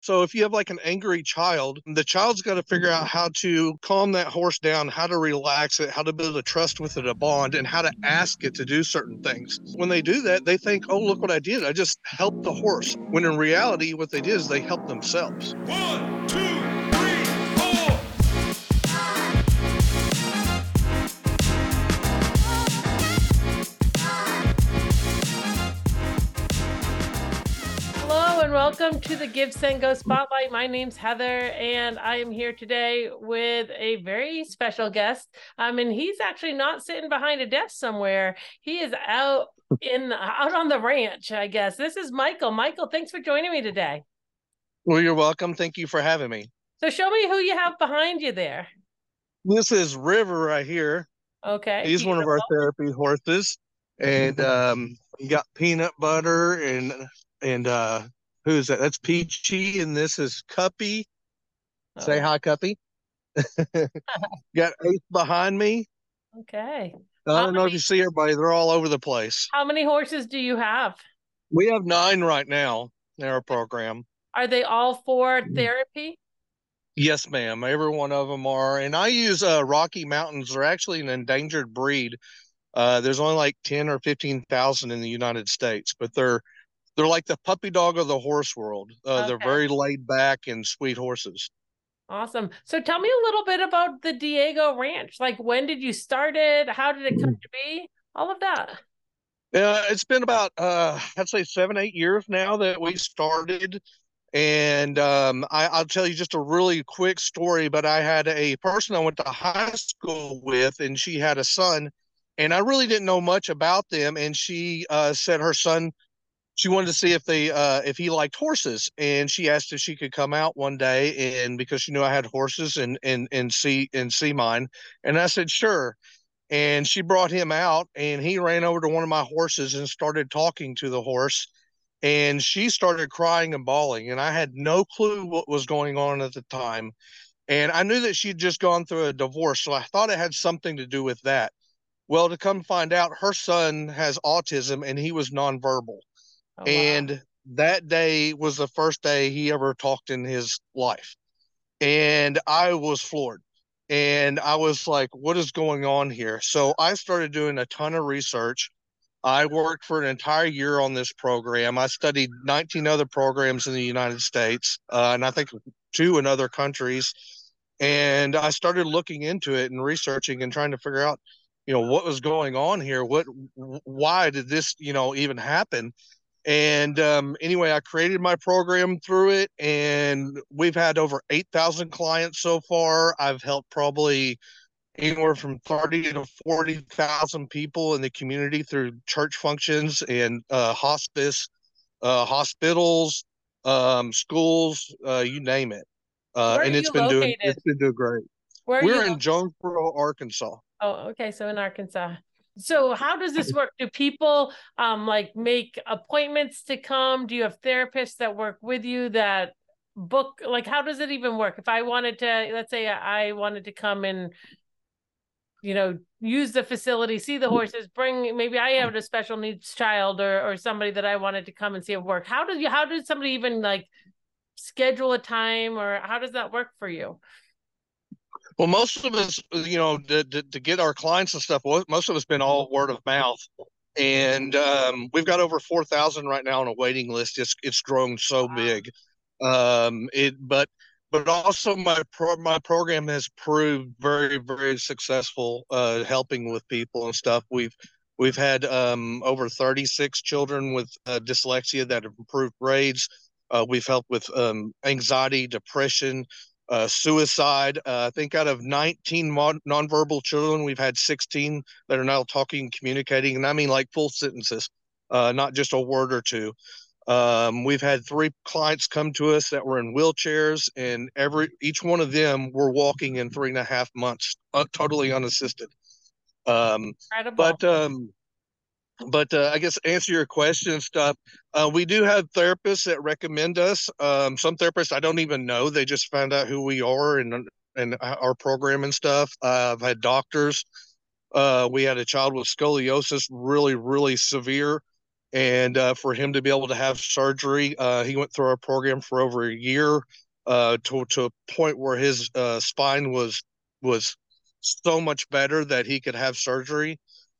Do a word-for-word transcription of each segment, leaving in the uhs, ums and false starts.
So if you have like an angry child, the child's got to figure out how to calm that horse down, how to relax it, how to build a trust with it, a bond, and how to ask it to do certain things. When they do that, they think, oh, look what I did. I just helped the horse. When in reality, what they did is they helped themselves. One, two, three, four. Hello and welcome to the Give, Send, Go Spotlight. My name's Heather and I am here today with a very special guest. Um, and he's actually not sitting behind a desk somewhere. He is out in out on the ranch, I guess. This is Michael. Michael, thanks for joining me today. Well, you're welcome. Thank you for having me. So show me who you have behind you there. This is River right here. Okay. He's beautiful. one of our therapy horses. And um, you got Peanut Butter and and uh, who's that? That's Peachy, and this is Cuppy. Oh. Say hi, Cuppy. Got Ace behind me. Okay. I How don't know many, if you see everybody. They're all over the place. how many horses do you have? We have nine right now in our program. Are they all for therapy? Yes, ma'am. Every one of them are. And I use uh, Rocky Mountains. They're actually an endangered breed. Uh, there's only like ten or fifteen thousand in the United States, but they're they're like the puppy dog of the horse world. Uh, Okay. They're very laid back and sweet horses. Awesome. So tell me a little bit about the Diego Ranch. Like, when did you start it? How did it come to be? All of that. Uh, it's been about uh, I'd say seven, eight years now that we started. And um, I, I'll tell you just a really quick story. But I had a person I went to high school with, and she had a son, and I really didn't know much about them. And she uh, said her son, she wanted to see if they uh, if he liked horses, and she asked if she could come out one day, and because she knew I had horses, and and and see and see mine, and I said sure. And she brought him out, and he ran over to one of my horses and started talking to the horse, and she started crying and bawling, and I had no clue what was going on at the time. And I knew that she'd just gone through a divorce, so I thought it had something to do with that. Well, to come find out, her son has autism, and he was nonverbal. Oh, wow. And that day was the first day he ever talked in his life. And I was floored. And I was like, what is going on here? So I started doing a ton of research. I worked for an entire year on this program. I studied nineteen other programs in the United States, uh, and I think two in other countries. And I started looking into it and researching and trying to figure out, you know, what was going on here. What, why did this, you know, even happen? And um, anyway, I created my program through it, and we've had over eight thousand clients so far. I've helped probably anywhere from thirty to forty thousand people in the community through church functions and uh, hospice, uh, hospitals, um, schools, uh, you name it. Uh, Where are and it's you been doing located? it's been doing great. Where are you? We're in lo- Jonesboro, Arkansas. Oh, okay. So in Arkansas. So how does this work? Do people um like make appointments to come? Do you have therapists that work with you that book? Like, how does it even work? If I wanted to, let's say I wanted to come and, you know, use the facility, see the horses, bring, maybe I have a special needs child or or somebody that I wanted to come and see it work. How does you how does somebody even like schedule a time, or how does that work for you? Well, most of us, you know, to, to, to get our clients and stuff, most of us been all word of mouth. And um, we've got over four thousand right now on a waiting list. It's it's grown so Wow. big. Um, it but but also my pro, my program has proved very very successful, uh, helping with people and stuff. We've we've had um, over thirty-six children with uh, dyslexia that have improved grades. Uh, we've helped with um, anxiety, depression, uh, suicide. Uh, I think out of nineteen mon- nonverbal children, we've had sixteen that are now talking, communicating, and I mean like full sentences, uh, not just a word or two. Um, we've had three clients come to us that were in wheelchairs, and every each one of them were walking in three and a half months, uh, totally unassisted. Um, Incredible. but um, but uh, I guess answer your question and stuff. Uh, we do have therapists that recommend us. Um, some therapists I don't even know; they just found out who we are and and our program and stuff. Uh, I've had doctors. Uh, we had a child with scoliosis, really really severe. And uh, for him to be able to have surgery, uh, he went through our program for over a year uh, to to a point where his uh, spine was was so much better that he could have surgery.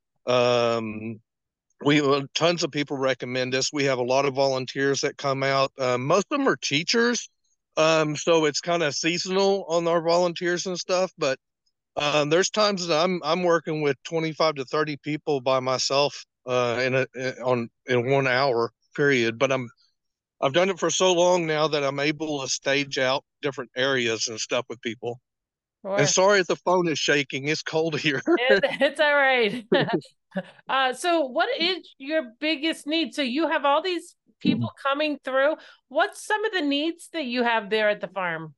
Um, we uh, tons of people recommend us. We have a lot of volunteers that come out. Uh, most of them are teachers, um, so it's kind of seasonal on our volunteers and stuff. But um, there's times that I'm I'm working with twenty-five to thirty people by myself uh, in a on in one hour period. But I'm I've done it for so long now that I'm able to stage out different areas and stuff with people. And Sure. sorry if the phone is shaking. It's cold here. It, it's all right. uh, so what is your biggest need? So you have all these people coming through. What's some of the needs that you have there at the farm?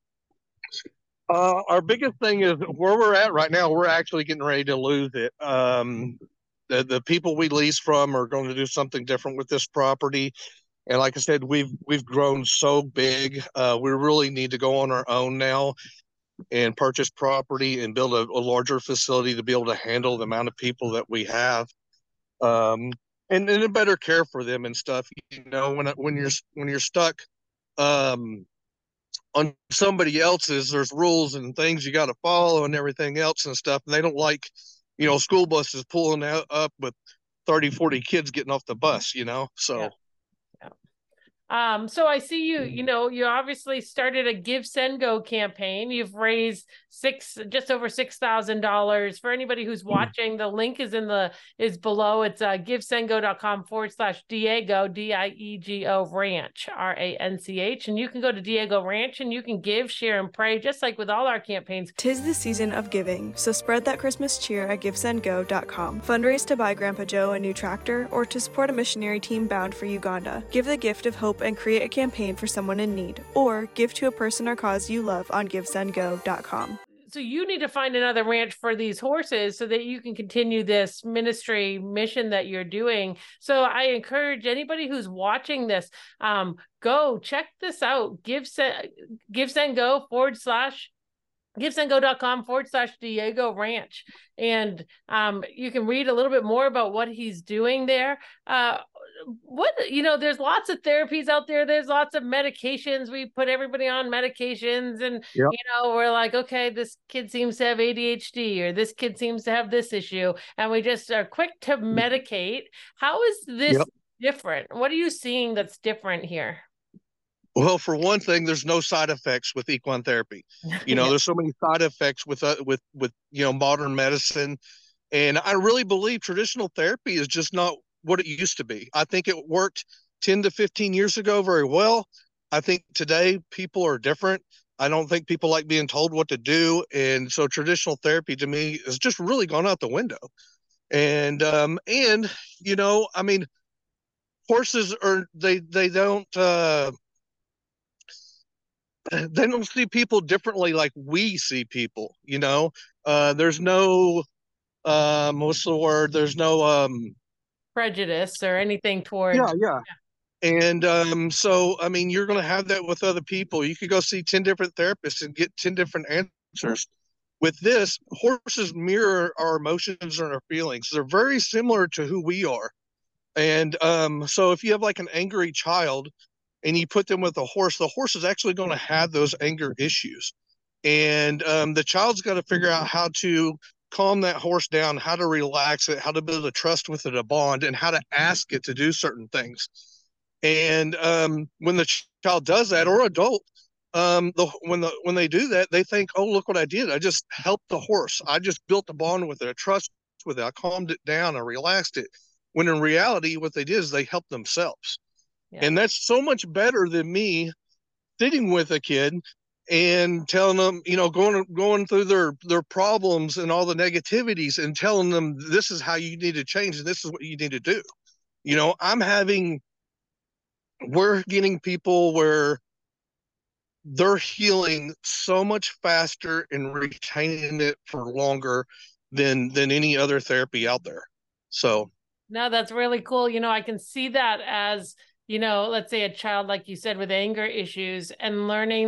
Uh, our biggest thing is where we're at right now. We're actually getting ready to lose it. Um, the the people we lease from are going to do something different with this property. And like I said, we've we've grown so big. Uh, we really need to go on our own now and purchase property and build a, a larger facility to be able to handle the amount of people that we have. Um, and and a better care for them and stuff. You know, when when you're when you're stuck um, on somebody else's, there's rules and things you got to follow and everything else and stuff. And they don't like, you know, school buses pulling out up with thirty, forty kids getting off the bus, you know? So. Yeah. Um, so I see you, you know, you obviously started a Give Send Go campaign. You've raised six, just over six thousand dollars. For anybody who's watching, the link is in the, is below. It's uh, givesendgo.com forward slash Diego, D I E G O Ranch, R A N C H. And you can go to Diego Ranch and you can give, share, and pray, just like with all our campaigns. Tis the season of giving, so spread that Christmas cheer at give send go dot com. Fundraise to buy Grandpa Joe a new tractor or to support a missionary team bound for Uganda. Give the gift of hope and create a campaign for someone in need, or give to a person or cause you love on give send go dot com. So you need to find another ranch for these horses so that you can continue this ministry mission that you're doing. So I encourage anybody who's watching this, um, go check this out. Give send, give send go forward slash givesendgo.com forward slash Diego Ranch. And um, you can read a little bit more about what he's doing there. Uh, what, you know, there's lots of therapies out there. There's lots of medications. We put everybody on medications and, Yep. you know, we're like, okay, this kid seems to have A D H D or this kid seems to have this issue. And we just are quick to medicate. How is this Yep. different? What are you seeing that's different here? Well, for one thing, there's no side effects with equine therapy. You know, Yeah. there's so many side effects with uh, with with you know modern medicine, and I really believe traditional therapy is just not what it used to be. I think it worked ten to fifteen years ago very well. I think today people are different. I don't think people like being told what to do, and so traditional therapy to me has just really gone out the window. And um and you know, I mean, horses are they they don't. Uh, they don't see people differently like we see people, you know. Uh there's no um what's the word there's no um Prejudice or anything towards. yeah yeah and um so I mean, you're going to have that with other people. You could go see ten different therapists and get ten different answers. With this, horses mirror our emotions and our feelings. They're very similar to who we are. And um so if you have like an angry child and you put them with a horse, the horse is actually going to have those anger issues. And um, the child's got to figure out how to calm that horse down, how to relax it, how to build a trust with it, a bond, and how to ask it to do certain things. And um, when the child does that, or adult, um, the, when the when they do that, they think, "Oh, look what I did! I just helped the horse. I just built a bond with it, a trust with it. I calmed it down, I relaxed it." When in reality, what they did is they helped themselves. Yeah. And that's so much better than me sitting with a kid and telling them, you know, going going through their their problems and all the negativities and telling them this is how you need to change and this is what you need to do. You know, I'm having we're getting people where they're healing so much faster and retaining it for longer than than any other therapy out there. So no, that's really cool. You know, I can see that as, you know, let's say a child, like you said, with anger issues and learning like,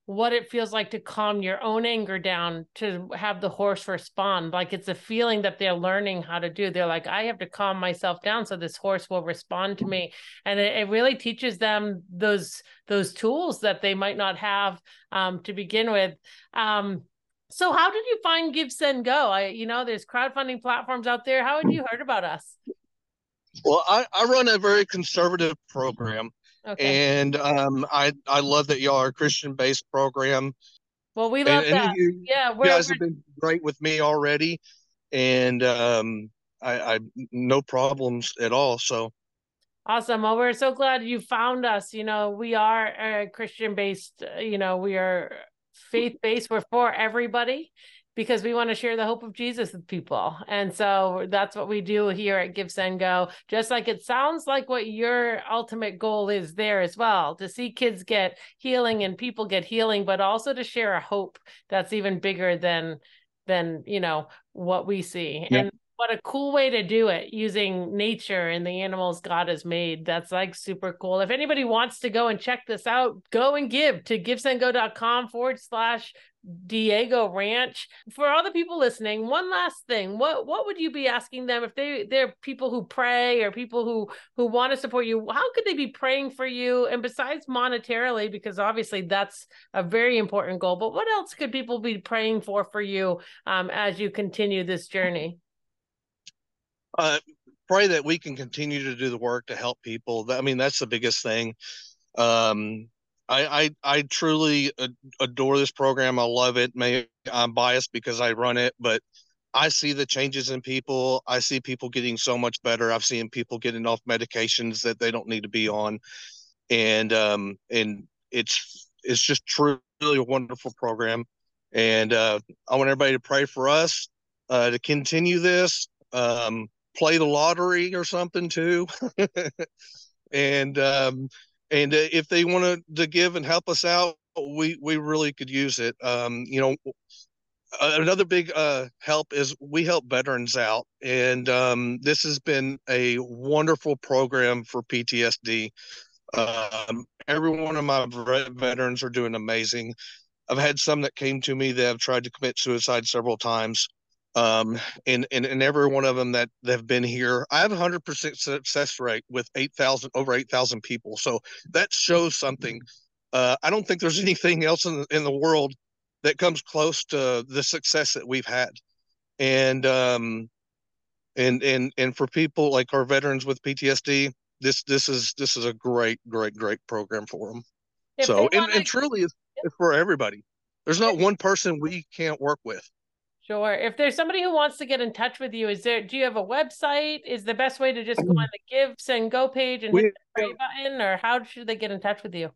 what it feels like to calm your own anger down, to have the horse respond. Like it's a feeling that they're learning how to do. They're like, I have to calm myself down so this horse will respond to me. And it, it really teaches them those, those tools that they might not have um, to begin with. Um, so how did you find Give, Send, Go? I, you know, there's crowdfunding platforms out there. How had you heard about us? Well, I, I run a very conservative program. Okay. And um, I I love that y'all are a Christian-based program. Well, we And, love and that. you, Yeah, you we're, guys we're have been great with me already, and um, I, I no problems at all. So awesome. Well, we're so glad you found us. You know, we are a Christian-based, uh, you know, we are faith-based. We're for everybody because we want to share the hope of Jesus with people. And so that's what we do here at Give, Send, Go. Just like it sounds like what your ultimate goal is there as well, to see kids get healing and people get healing, but also to share a hope that's even bigger than, than, you know, what we see. yeah. And what a cool way to do it, using nature and the animals God has made. That's like super cool. If anybody wants to go and check this out, go and give to givesendgo.com forward slash Diego Ranch. For all the people listening, one last thing. What what would you be asking them if they they're people who pray or people who who want to support you? How could they be praying for you? And besides monetarily, because obviously that's a very important goal, but what else could people be praying for for you um, as you continue this journey? Uh, pray that we can continue to do the work to help people. I mean, that's the biggest thing. Um, I, I I truly adore this program. I love it. Maybe I'm biased because I run it, but I see the changes in people. I see people getting so much better. I've seen people getting off medications that they don't need to be on, and um, and it's it's just truly a wonderful program. And uh, I want everybody to pray for us uh, to continue this. Um, play the lottery or something too. and um, and if they want to give and help us out, we we really could use it. Um, you know, another big uh, help is we help veterans out, and um, this has been a wonderful program for P T S D. Um, every one of my veterans are doing amazing. I've had some that came to me that have tried to commit suicide several times. Um, and, and, and every one of them that, that have been here, I have a hundred percent success rate with eight thousand, over eight thousand people. So that shows something. Uh, I don't think there's anything else in the, in the world that comes close to the success that we've had. And, um, and, and, and for people like our veterans with P T S D, this, this is, this is a great, great, great program for them. If So, they and, wanna, and truly it's, it's for everybody. There's not one person we can't work with. sure. If there's somebody who wants to get in touch with you, is there, do you have a website? Is the best way to just go on the Give, Send, Go page and We, hit the pray button, or how should they get in touch with you?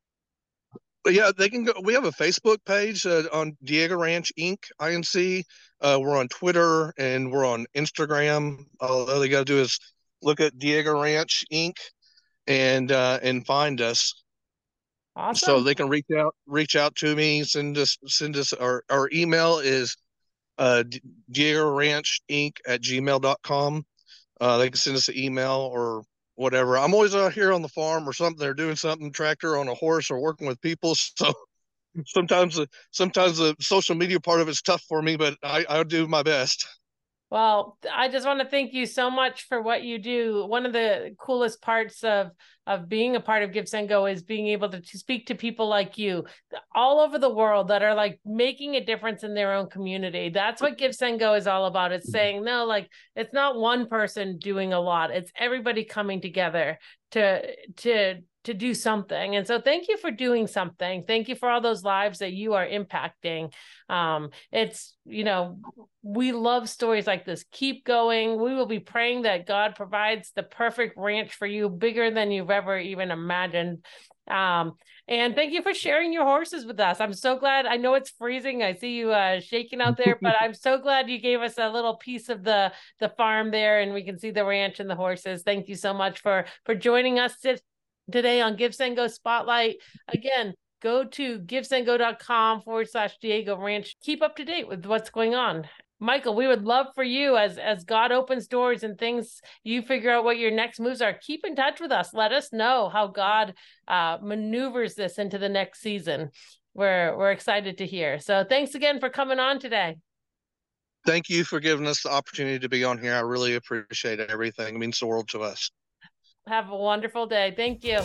yeah, they can go. We have a Facebook page uh, on Diego Ranch Incorporated. I N C. Uh, we're on Twitter and we're on Instagram. All they got to do is look at Diego Ranch Incorporated and uh, and find us. Awesome. So they can reach out, reach out to me. Send us, send us. Our our email is uh, Diego Ranch Inc at gmail dot com. Uh, they can send us an email or whatever. I'm always out here on the farm or something. They're doing something, tractor on a horse or working with people. So sometimes, the, sometimes the social media part of it's tough for me, but I, I do my best. Well, I just want to thank you so much for what you do. One of the coolest parts of of being a part of Give, Send, Go is being able to, to speak to people like you all over the world that are like making a difference in their own community. That's what Give, Send, Go is all about. It's saying, no, like it's not one person doing a lot. It's everybody coming together to, to, to do something. And so thank you for doing something. Thank you for all those lives that you are impacting. Um, it's, you know, we love stories like this. Keep going. We will be praying that God provides the perfect ranch for you, bigger than you've ever even imagined. Um, and thank you for sharing your horses with us. I'm so glad. I know it's freezing. I see you uh, shaking out there, but I'm so glad you gave us a little piece of the, the farm there and we can see the ranch and the horses. Thank you so much for, for joining us today on Give, Send, Go Spotlight. Again, go to givesendgo.com forward slash Diego Ranch. Keep up to date with what's going on. Michael, we would love for you as, as God opens doors and things, you figure out what your next moves are. Keep in touch with us. Let us know how God uh, maneuvers this into the next season. we're we're excited to hear. So thanks again for coming on today. Thank you for giving us the opportunity to be on here. I really appreciate it. Everything. It means the world to us. Have a wonderful day. Thank you.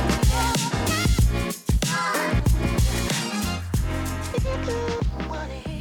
Yo.